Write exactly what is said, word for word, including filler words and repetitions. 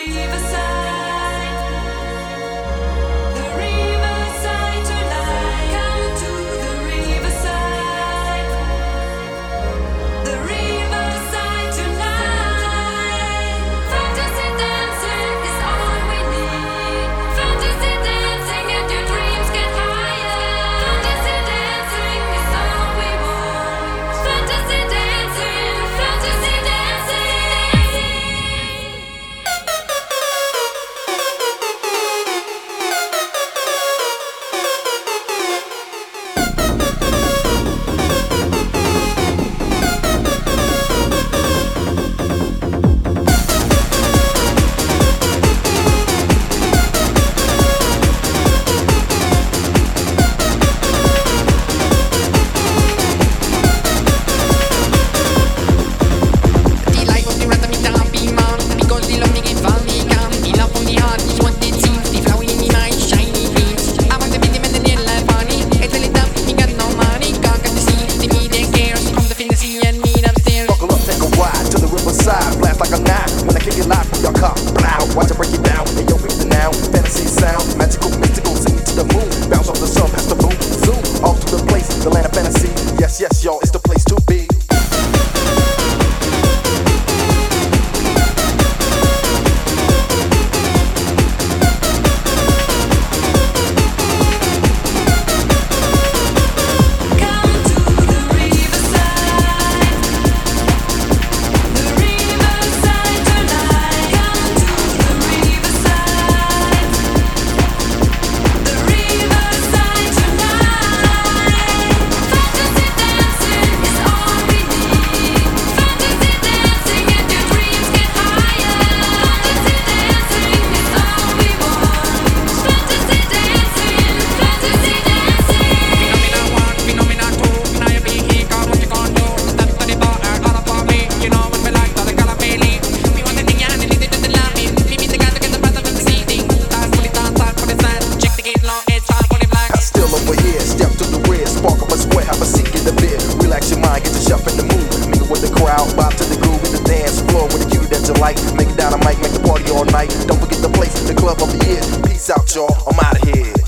Watch it break it down, and yo, read the noun. Fantasy sound, magical, mystical, sing it to the moon. Bounce off the sun, past the moon, zoom off to the place, the land of fantasy. Yes, yes, y'all, it's the place to be. Bob to the groove in the dance floor with a cue that you like. Make it dynamite, make the party all night. Don't forget the place, the club of the year. Peace out, y'all. I'm out of here.